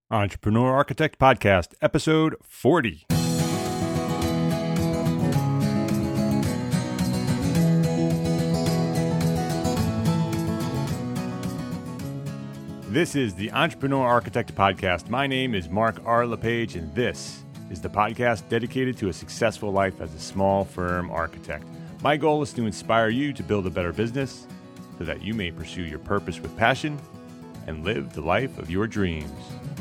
Entrepreneur Architect Podcast, episode 40. This is the Entrepreneur Architect Podcast. My name is Mark R. LePage, and this is the podcast dedicated to a successful life as a small firm architect. My goal is to inspire you to build a better business so that you may pursue your purpose with passion and live the life of your dreams.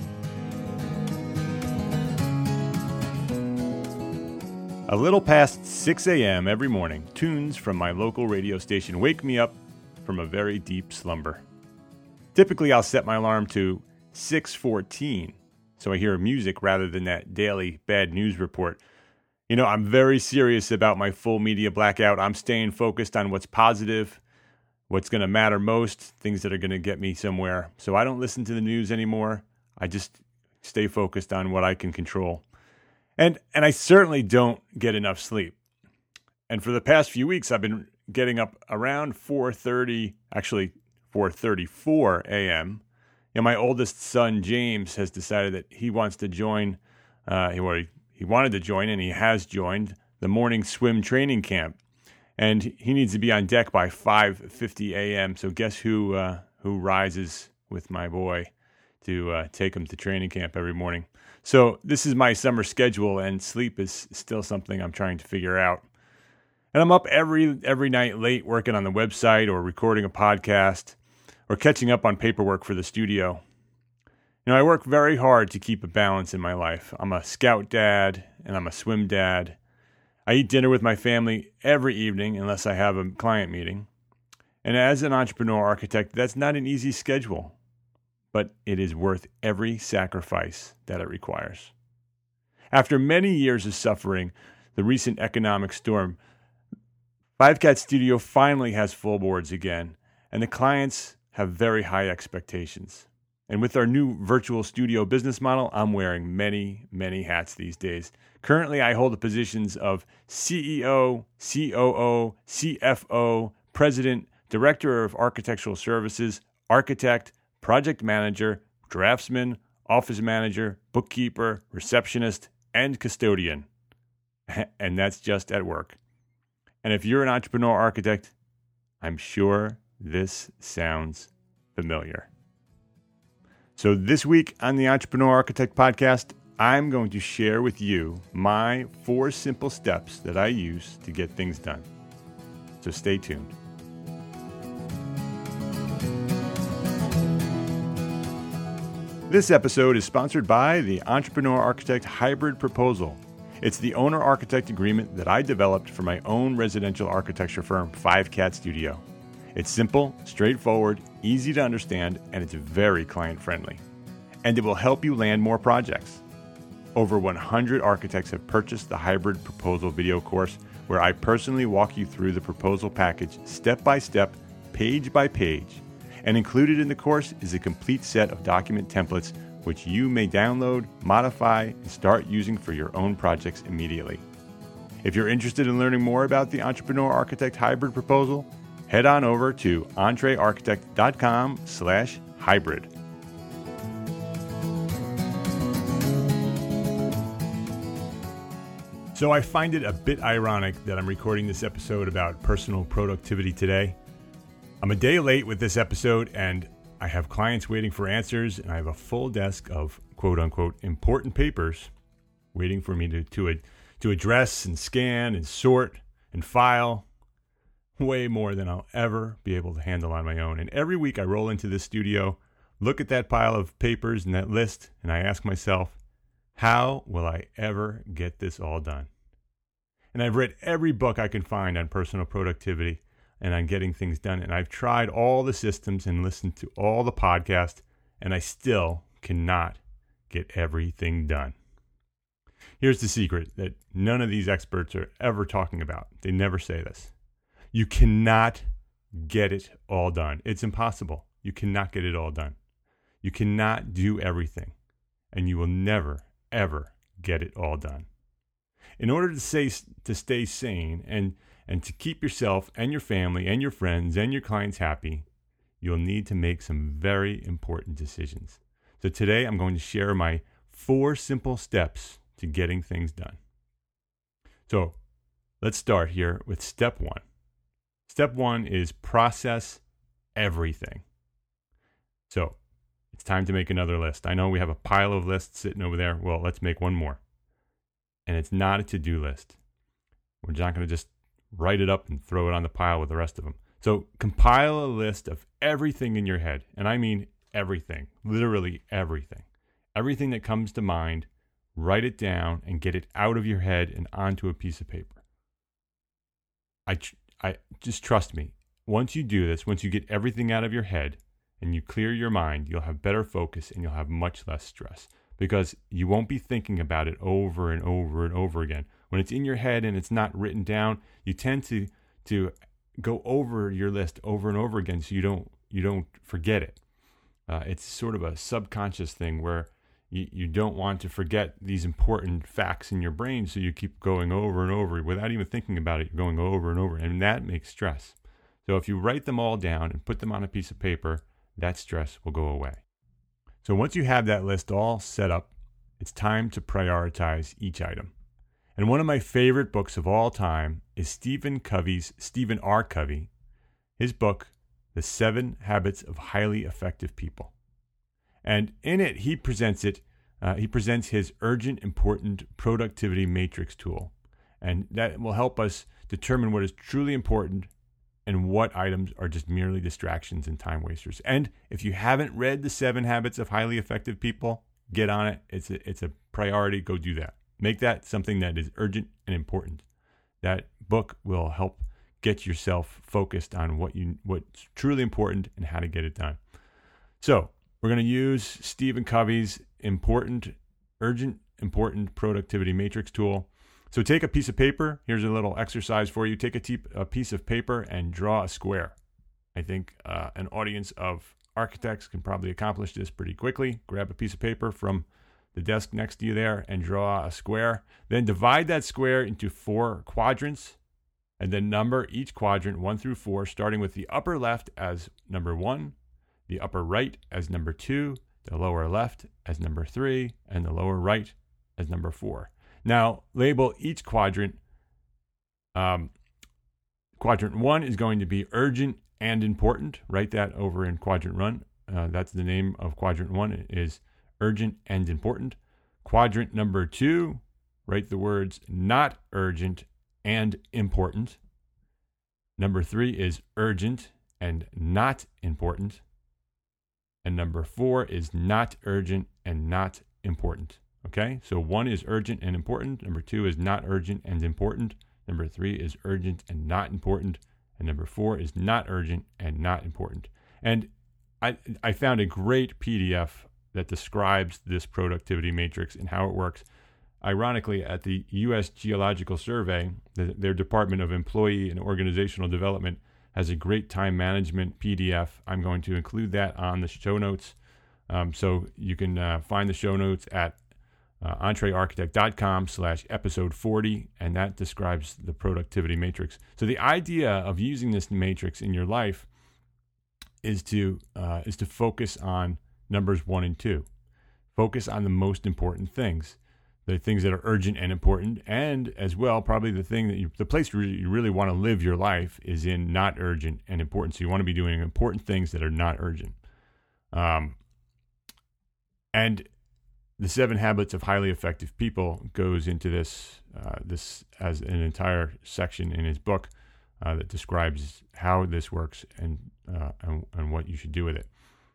A little past 6 a.m. every morning, tunes from my local radio station wake me up from a very deep slumber. Typically, I'll set my alarm to 6:14, so I hear music rather than that daily bad news report. You know, I'm very serious about my full media blackout. I'm staying focused on what's positive, what's going to matter most, things that are going to get me somewhere. So I don't listen to the news anymore. I just stay focused on what I can control. And I certainly don't get enough sleep. And for the past few weeks, I've been getting up around 4:34 a.m. You know, my oldest son, James, has decided that he wants to join, he wanted to join, and he has joined the morning swim training camp. And he needs to be on deck by 5:50 a.m. So guess who rises with my boy to take him to training camp every morning. So this is my summer schedule, and sleep is still something I'm trying to figure out. And I'm up every night late working on the website or recording a podcast or catching up on paperwork for the studio. You know, I work very hard to keep a balance in my life. I'm a scout dad and I'm a swim dad. I eat dinner with my family every evening unless I have a client meeting. And as an entrepreneur architect, that's not an easy schedule, but it is worth every sacrifice that it requires. After many years of suffering the recent economic storm, Five Cat Studio finally has full boards again, and the clients have very high expectations. And with our new virtual studio business model, I'm wearing many, many hats these days. Currently, I hold the positions of CEO, COO, CFO, President, Director of Architectural Services, Architect, Project Manager, Draftsman, Office Manager, Bookkeeper, Receptionist, and Custodian. And that's just at work. And if you're an entrepreneur architect, I'm sure this sounds familiar. So this week on the Entrepreneur Architect Podcast, I'm going to share with you my 4 simple steps that I use to get things done. So stay tuned. This episode is sponsored by the Entrepreneur Architect Hybrid Proposal. It's the owner-architect agreement that I developed for my own residential architecture firm, Five Cat Studio. It's simple, straightforward, easy to understand, and it's very client-friendly. And it will help you land more projects. Over 100 architects have purchased the Hybrid Proposal video course, where I personally walk you through the proposal package step by step, page by page. And included in the course is a complete set of document templates which you may download, modify, and start using for your own projects immediately. If you're interested in learning more about the Entrepreneur Architect Hybrid Proposal, head on over to entrearchitect.com/hybrid. So I find it a bit ironic that I'm recording this episode about personal productivity today. I'm a day late with this episode, and I have clients waiting for answers, and I have a full desk of quote-unquote important papers waiting for me to address and scan and sort and file, way more than I'll ever be able to handle on my own. And every week I roll into this studio, look at that pile of papers and that list, and I ask myself, how will I ever get this all done? And I've read every book I can find on personal productivity and on getting things done. And I've tried all the systems and listened to all the podcasts, and I still cannot get everything done. Here's the secret that none of these experts are ever talking about. They never say this. You cannot get it all done. It's impossible. You cannot get it all done. You cannot do everything, and you will never, ever get it all done. In order to stay sane and to keep yourself and your family and your friends and your clients happy, you'll need to make some very important decisions. So today I'm going to share my 4 simple steps to getting things done. So let's start here with step 1. Step 1 is process everything. So it's time to make another list. I know we have a pile of lists sitting over there. Well, let's make one more. And it's not a to-do list. We're not going to just write it up and throw it on the pile with the rest of them. So compile a list of everything in your head. And I mean everything, literally everything. Everything that comes to mind, write it down and get it out of your head and onto a piece of paper. I just trust me. Once you do this, once you get everything out of your head and you clear your mind, you'll have better focus and you'll have much less stress because you won't be thinking about it over and over and over again. When it's in your head and it's not written down, you tend to go over your list over and over again so you don't forget it. It's sort of a subconscious thing where you don't want to forget these important facts in your brain, so you keep going over and over without even thinking about it. You're going over and over, and that makes stress. So if you write them all down and put them on a piece of paper, that stress will go away. So once you have that list all set up, it's time to prioritize each item. And one of my favorite books of all time is Stephen R. Covey, his book, The 7 Habits of Highly Effective People. And in it, he presents his urgent, important productivity matrix tool. And that will help us determine what is truly important and what items are just merely distractions and time wasters. And if you haven't read The 7 Habits of Highly Effective People, get on it. It's a priority. Go do that. Make that something that is urgent and important. That book will help get yourself focused on what's truly important and how to get it done. So we're going to use Stephen Covey's urgent, important productivity matrix tool. So take a piece of paper. Here's a little exercise for you. Take a piece of paper and draw a square. I think an audience of architects can probably accomplish this pretty quickly. Grab a piece of paper from the desk next to you there and draw a square. Then divide that square into 4 quadrants and then number each quadrant 1 through 4, starting with the upper left as number 1, the upper right as number 2, the lower left as number 3, and the lower right as number 4. Now, label each quadrant. Quadrant 1 is going to be urgent and important. Write that over in quadrant 1. That's the name of quadrant 1 is urgent and important. Quadrant number 2, write the words not urgent and important. Number 3 is urgent and not important. And number 4 is not urgent and not important. Okay, so 1 is urgent and important. Number 2 is not urgent and important. Number 3 is urgent and not important. And number 4 is not urgent and not important. And I found a great PDF that describes this productivity matrix and how it works. Ironically, at the U.S. Geological Survey, their Department of Employee and Organizational Development has a great time management PDF. I'm going to include that on the show notes. So you can find the show notes at entrearchitect.com/episode 40, and that describes the productivity matrix. So the idea of using this matrix in your life is to focus on numbers 1 and 2. Focus on the most important things, the things that are urgent and important, and as well, probably the place where you really want to live your life is in not urgent and important. So you want to be doing important things that are not urgent. And the 7 Habits of Highly Effective People goes into this as an entire section in his book that describes how this works and what you should do with it.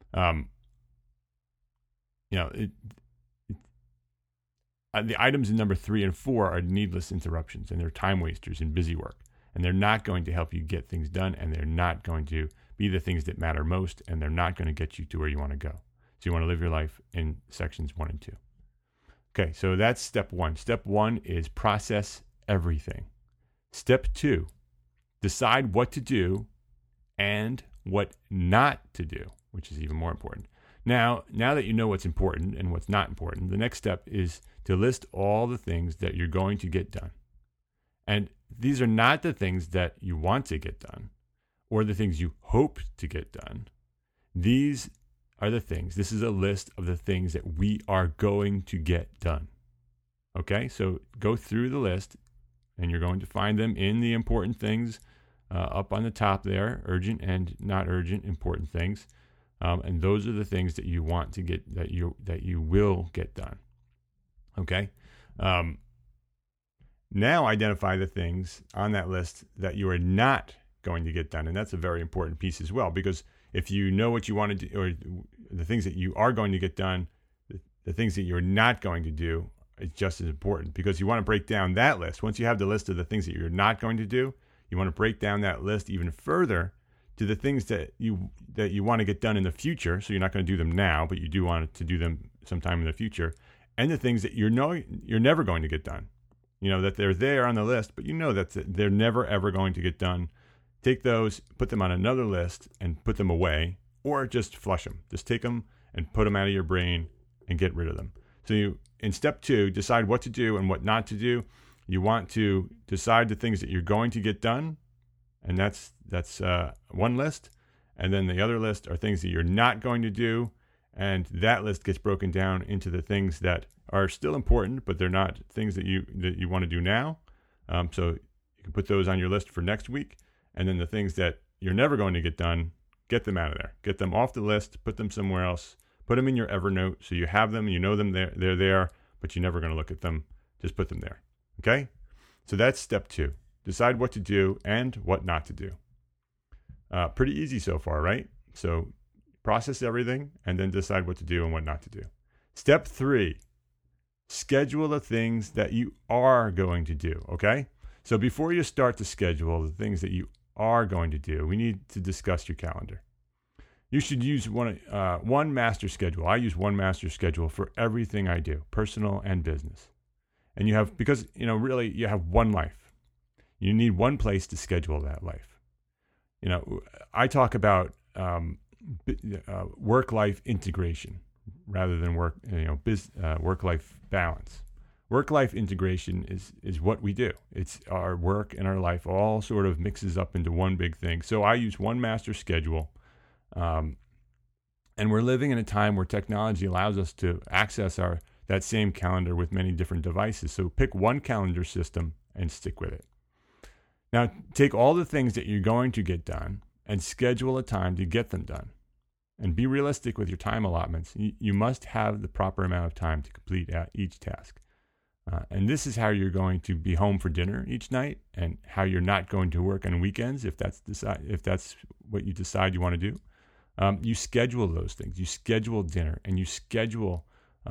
The items in number 3 and 4 are needless interruptions, and they're time wasters and busy work, and they're not going to help you get things done, and they're not going to be the things that matter most, and they're not going to get you to where you want to go. So you want to live your life in sections 1 and 2. Okay, so that's step 1. Step 1 is process everything. Step 2, decide what to do and what not to do, which is even more important. Now that you know what's important and what's not important, the next step is to list all the things that you're going to get done. And these are not the things that you want to get done or the things you hope to get done. These are the things. This is a list of the things that we are going to get done. Okay, so go through the list, and you're going to find them in the important things up on the top there, urgent and not urgent, important things. And those are the things that you want to get, that you will get done. Okay. Now identify the things on that list that you are not going to get done. And that's a very important piece as well, because if you know what you want to do, or the things that you are going to get done, the things that you're not going to do is just as important, because you want to break down that list. Once you have the list of the things that you're not going to do, you want to break down that list even further to the things that you want to get done in the future. So you're not going to do them now, but you do want to do them sometime in the future. And the things that you're never going to get done. You know that they're there on the list, but you know that they're never ever going to get done. Take those, put them on another list, and put them away, or just flush them. Just take them and put them out of your brain and get rid of them. So you, in step 2, decide what to do and what not to do. You want to decide the things that you're going to get done, and that's one list. And then the other list are things that you're not going to do, and that list gets broken down into the things that are still important, but they're not things that you want to do now. So you can put those on your list for next week. And then the things that you're never going to get done, get them out of there. Get them off the list, put them somewhere else, put them in your Evernote so you have them, you know them, they're there, but you're never going to look at them. Just put them there. Okay? So that's step 2. Decide what to do and what not to do. Pretty easy so far, right? So process everything and then decide what to do and what not to do. Step 3, schedule the things that you are going to do. Okay? So before you start to schedule the things that you are going to do, we need to discuss your calendar. You should use one master schedule. I use one master schedule for everything I do, personal and business. And you have, because, really you have one life. You need one place to schedule that life. I talk about work-life integration rather than work-life balance. Work-life integration is what we do. It's our work and our life all sort of mixes up into one big thing. So I use one master schedule. And we're living in a time where technology allows us to access that same calendar with many different devices. So pick one calendar system and stick with it. Now, take all the things that you're going to get done and schedule a time to get them done. And be realistic with your time allotments. You must have the proper amount of time to complete each task. And this is how you're going to be home for dinner each night, and how you're not going to work on weekends if that's what you decide you want to do. You schedule those things. You schedule dinner, and you schedule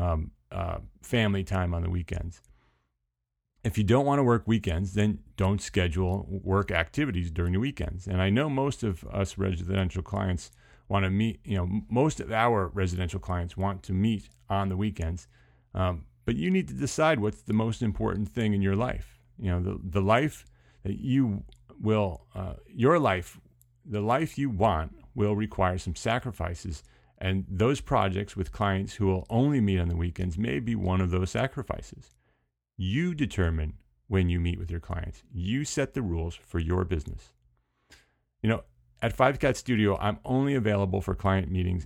family time on the weekends. If you don't want to work weekends, then don't schedule work activities during the weekends. And I know most of us residential clients want to meet, most of our residential clients want to meet on the weekends. But you need to decide what's the most important thing in your life. The life that you will, the life you want will require some sacrifices. And those projects with clients who will only meet on the weekends may be one of those sacrifices. You determine when you meet with your clients. You set the rules for your business. At 5Cat Studio, I'm only available for client meetings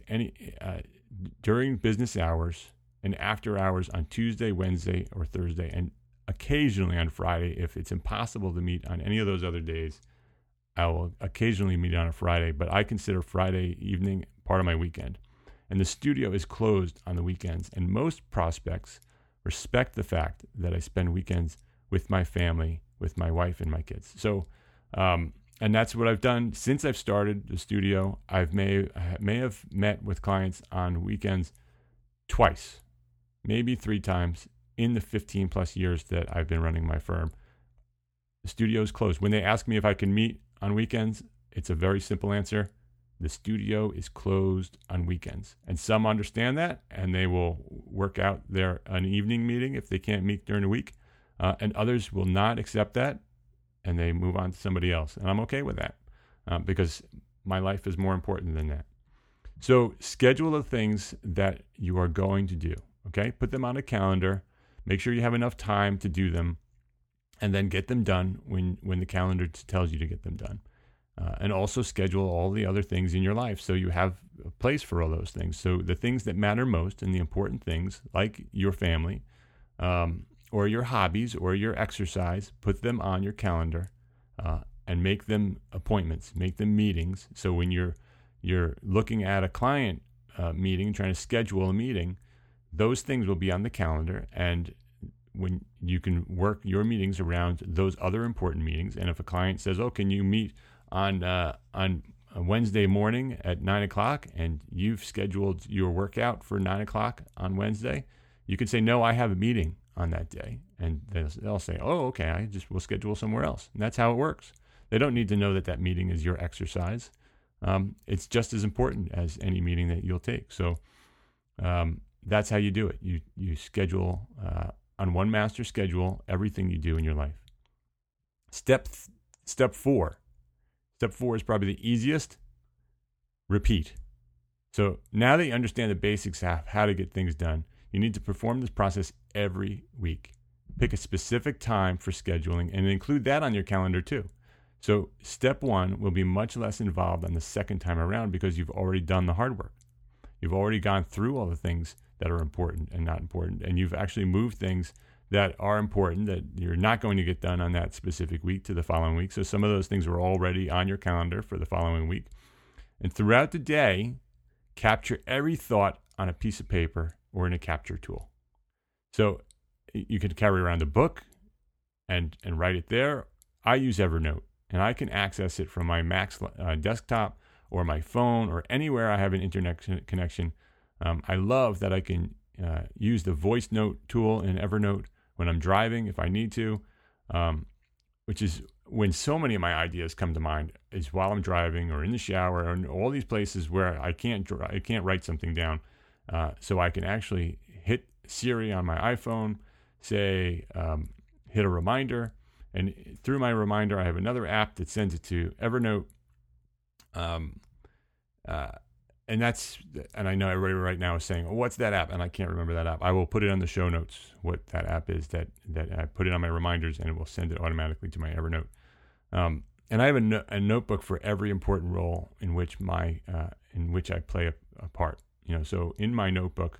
during business hours and after hours on Tuesday, Wednesday, or Thursday, and occasionally on Friday. If it's impossible to meet on any of those other days, I will occasionally meet on a Friday, but I consider Friday evening part of my weekend. And the studio is closed on the weekends, and most prospects respect the fact that I spend weekends with my family, with my wife and my kids. So, and that's what I've done since I've started the studio. I may have met with clients on weekends twice, maybe 3 times in the 15 plus years that I've been running my firm. The studio is closed. When they ask me if I can meet on weekends, it's a very simple answer. The studio is closed on weekends. And some understand that, and they will work out an evening meeting if they can't meet during the week. And others will not accept that, and they move on to somebody else. And I'm okay with that because my life is more important than that. So schedule the things that you are going to do, okay? Put them on a calendar. Make sure you have enough time to do them, and then get them done when the calendar tells you to get them done. And also schedule all the other things in your life so you have a place for all those things. So the things that matter most and the important things, like your family, or your hobbies or your exercise, put them on your calendar and make them appointments, make them meetings. So when you're looking at a client meeting, trying to schedule a meeting, those things will be on the calendar, and when you can work your meetings around those other important meetings. And if a client says, "Oh, can you meet on a Wednesday morning at 9:00," and you've scheduled your workout for 9:00 on Wednesday, you could say, "No, I have a meeting on that day," and they'll say, "Oh, okay, we'll schedule somewhere else." And that's how it works. They don't need to know that meeting is your exercise. It's just as important as any meeting that you'll take. So that's how you do it. You schedule on one master schedule everything you do in your life. Step 4. Step 4 is probably the easiest. Repeat. So now that you understand the basics of how to get things done, you need to perform this process every week. Pick a specific time for scheduling and include that on your calendar too. So step 1 will be much less involved on the second time around because you've already done the hard work. You've already gone through all the things that are important and not important, and you've actually moved things that are important that you're not going to get done on that specific week to the following week. So some of those things are already on your calendar for the following week. And throughout the day, capture every thought on a piece of paper or in a capture tool. So you could carry around a book and write it there. I use Evernote, and I can access it from my Mac desktop or my phone or anywhere I have an internet connection. I love that I can use the voice note tool in Evernote when I'm driving if I need to, which is when so many of my ideas come to mind is while I'm driving or in the shower or all these places where I can't write something down. So I can actually hit Siri on my iPhone, say, hit a reminder, and through my reminder, I have another app that sends it to Evernote. And I know everybody right now is saying, "Oh, what's that app?" And I can't remember that app. I will put it on the show notes, what that app is that I put it on my reminders, and it will send it automatically to my Evernote. And I have a notebook for every important role in which I play a part. So in my notebook,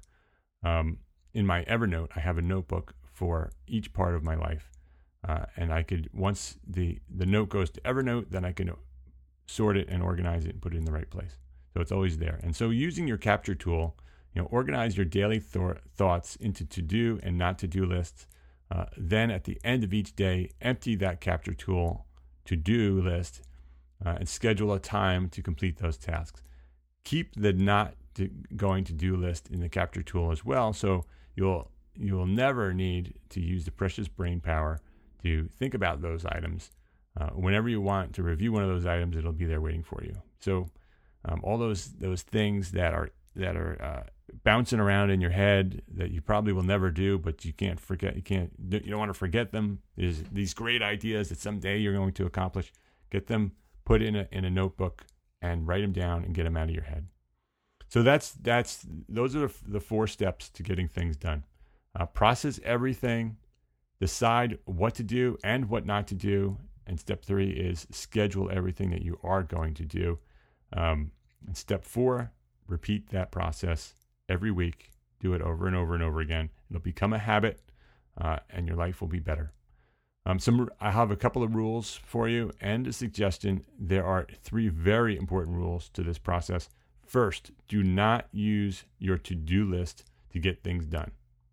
in my Evernote, I have a notebook for each part of my life. And I could, once the note goes to Evernote, then I can sort it and organize it and put it in the right place. So it's always there. And so using your capture tool, organize your daily thoughts into to-do and not to-do lists. Then at the end of each day, empty that capture tool to-do list and schedule a time to complete those tasks. Keep the not going to-do list in the capture tool as well. So you'll never need to use the precious brain power to think about those items. Whenever you want to review one of those items, it'll be there waiting for you. So all those things that are bouncing around in your head that you probably will never do, but you can't forget. You don't want to forget them. There's these great ideas that someday you're going to accomplish. Get them put in a notebook and write them down and get them out of your head. So those are the 4 steps to getting things done. Process everything, decide what to do and what not to do, and step 3 is schedule everything that you are going to do. And step 4, repeat that process every week. Do it over and over and over again. It'll become a habit, and your life will be better. I have a couple of rules for you and a suggestion. There are 3 very important rules to this process. First, do not use your to-do list to get things done.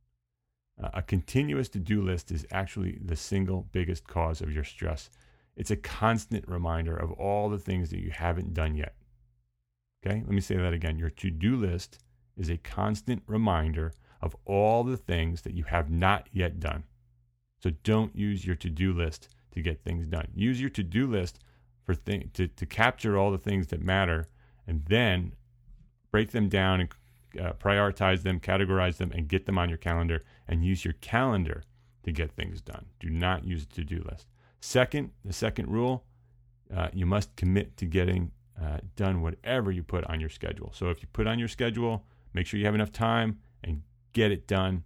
A continuous to-do list is actually the single biggest cause of your stress. It's a constant reminder of all the things that you haven't done yet. Okay, let me say that again. Your to-do list is a constant reminder of all the things that you have not yet done. So don't use your to-do list to get things done. Use your to-do list to capture all the things that matter, and then break them down and prioritize them, categorize them, and get them on your calendar, and use your calendar to get things done. Do not use a to-do list. The second rule, you must commit to getting done whatever you put on your schedule. So if you put on your schedule, make sure you have enough time and get it done.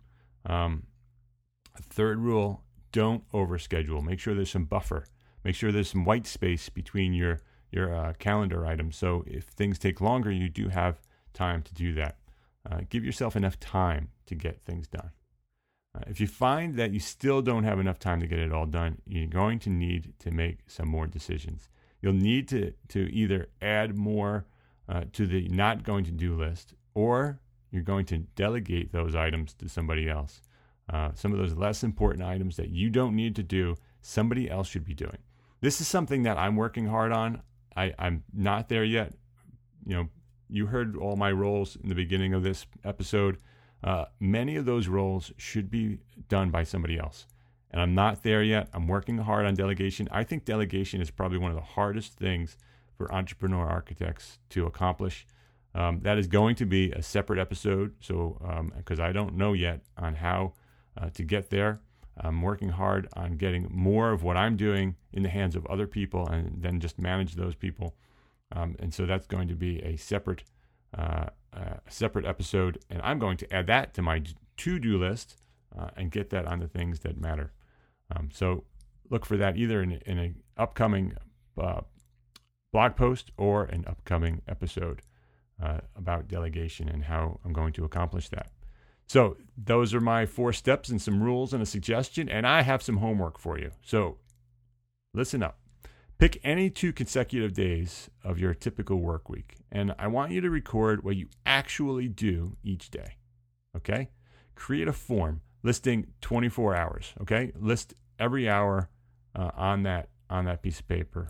Third rule, don't overschedule. Make sure there's some buffer. Make sure there's some white space between your your calendar items. So if things take longer, you do have time to do that. Give yourself enough time to get things done. If you find that you still don't have enough time to get it all done, you're going to need to make some more decisions. You'll need to either add more to the not going to do list, or you're going to delegate those items to somebody else. Some of those less important items that you don't need to do, somebody else should be doing. This is something that I'm working hard on. I'm not there yet. You heard all my roles in the beginning of this episode. Many of those roles should be done by somebody else. And I'm not there yet. I'm working hard on delegation. I think delegation is probably one of the hardest things for entrepreneur architects to accomplish. That is going to be a separate episode. So, because I don't know yet on how to get there. I'm working hard on getting more of what I'm doing in the hands of other people and then just manage those people. And so that's going to be a separate episode. And I'm going to add that to my to-do list and get that on the things that matter. So look for that either in an upcoming blog post or an upcoming episode about delegation and how I'm going to accomplish that. So those are my 4 steps and some rules and a suggestion, and I have some homework for you. So listen up. Pick any 2 consecutive days of your typical work week, and I want you to record what you actually do each day, okay? Create a form listing 24 hours, okay? List every hour on that piece of paper,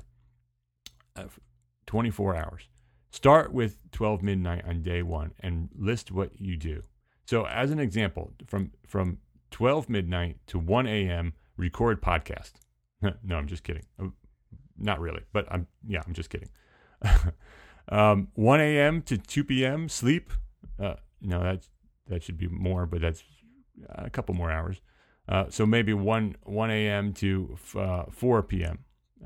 24 hours. Start with 12 midnight on day 1 and list what you do. So as an example, from 12 midnight to 1 a.m., record podcast. No, I'm just kidding. Not really, but I'm just kidding. 1 a.m. to 2 p.m., sleep. No, that should be more, but that's a couple more hours. So maybe 1 a.m. to 4 p.m.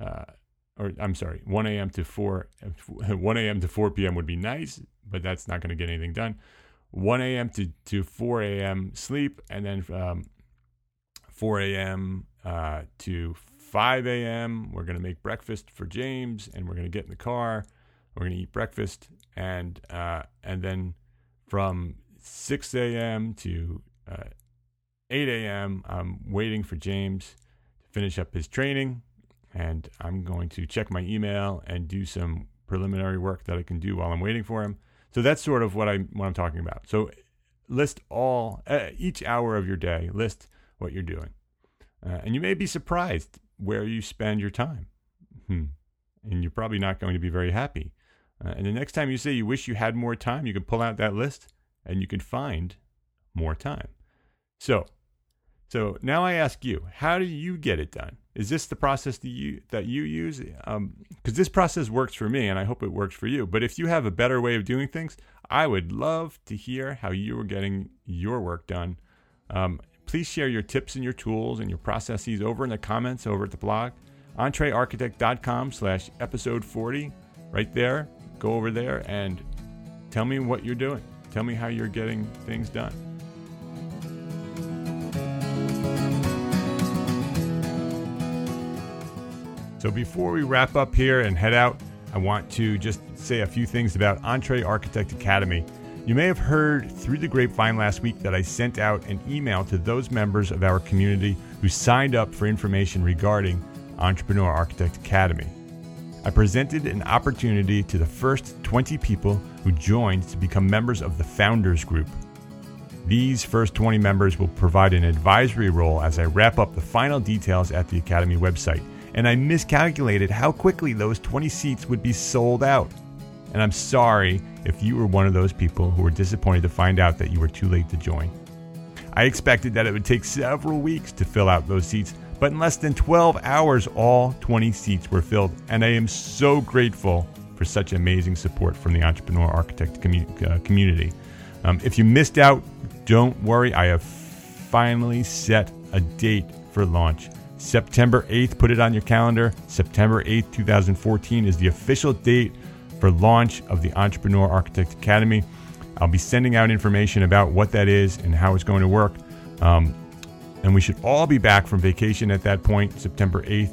1 a.m. to 4 p.m. would be nice, but that's not going to get anything done. 1 a.m. to 4 a.m. sleep, and then 4 a.m. to 5 a.m. we're going to make breakfast for James, and we're going to get in the car. We're going to eat breakfast, and then from 6 a.m. to 8 a.m. I'm waiting for James to finish up his training, and I'm going to check my email and do some preliminary work that I can do while I'm waiting for him. So that's sort of what I'm talking about. So list each hour of your day, list what you're doing. And you may be surprised where you spend your time. And you're probably not going to be very happy. And the next time you say you wish you had more time, you can pull out that list and you can find more time. So now I ask you, how do you get it done? Is this the process that you use? Because this process works for me, and I hope it works for you. But if you have a better way of doing things, I would love to hear how you are getting your work done. Please share your tips and your tools and your processes over in the comments over at the blog, entrearchitect.com/episode 40. Right there, go over there and tell me what you're doing. Tell me how you're getting things done. So before we wrap up here and head out, I want to just say a few things about EntreArchitect Academy. You may have heard through the grapevine last week that I sent out an email to those members of our community who signed up for information regarding Entrepreneur Architect Academy. I presented an opportunity to the first 20 people who joined to become members of the Founders Group. These first 20 members will provide an advisory role as I wrap up the final details at the Academy website. And I miscalculated how quickly those 20 seats would be sold out. And I'm sorry if you were one of those people who were disappointed to find out that you were too late to join. I expected that it would take several weeks to fill out those seats, but in less than 12 hours, all 20 seats were filled. And I am so grateful for such amazing support from the Entrepreneur Architect community. If you missed out, don't worry. I have finally set a date for launch. September 8th, put it on your calendar. September 8th, 2014 is the official date for launch of the Entrepreneur Architect Academy. I'll be sending out information about what that is and how it's going to work. And we should all be back from vacation at that point, September 8th.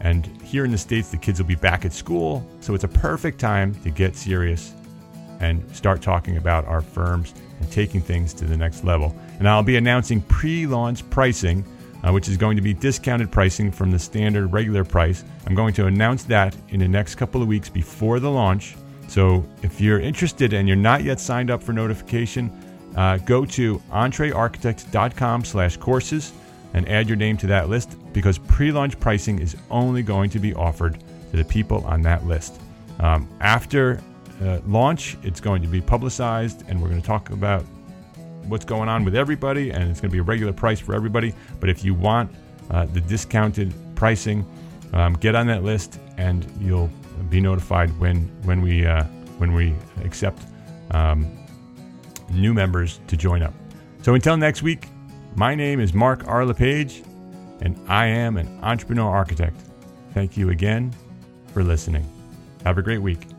And here in the States, the kids will be back at school. So it's a perfect time to get serious and start talking about our firms and taking things to the next level. And I'll be announcing pre-launch pricing, which is going to be discounted pricing from the standard regular price. I'm going to announce that in the next couple of weeks before the launch. So if you're interested and you're not yet signed up for notification, go to entrearchitect.com/courses and add your name to that list, because pre-launch pricing is only going to be offered to the people on that list. After launch, it's going to be publicized, and we're going to talk about what's going on with everybody, and it's going to be a regular price for everybody. But if you want the discounted pricing, get on that list, and you'll be notified when we accept new members to join up. So until next week, my name is Mark R. LePage, and I am an entrepreneur architect. Thank you again for listening. Have a great week.